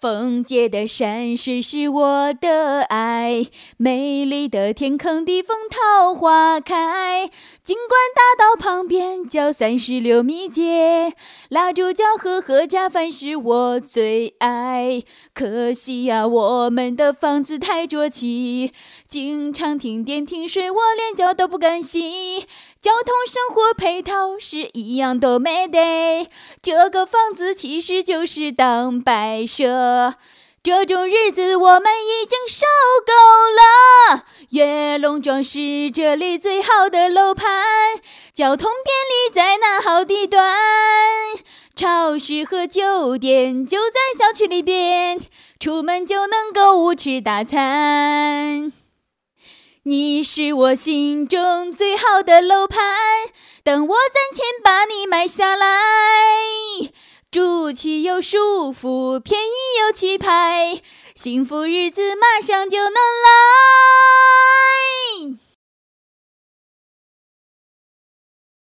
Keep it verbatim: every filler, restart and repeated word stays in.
丰界的山水是我的爱，美丽的天坑地风桃花开。尽管大道旁边叫三十六米街，蜡烛交和合家饭是我最爱。可惜呀、啊，我们的房子太浊气，经常停电停水，我连觉都不敢洗。交通生活配套是一样都没得，这个房子其实就是当摆设。这种日子我们已经受够了。跃龙庄是这里最好的楼盘，交通便利在那好地段，超市和酒店就在小区里边，出门就能购物吃大餐。你是我心中最好的楼盘，等我攒钱把你买下来，住起又舒服，便宜又气派，幸福日子马上就能来。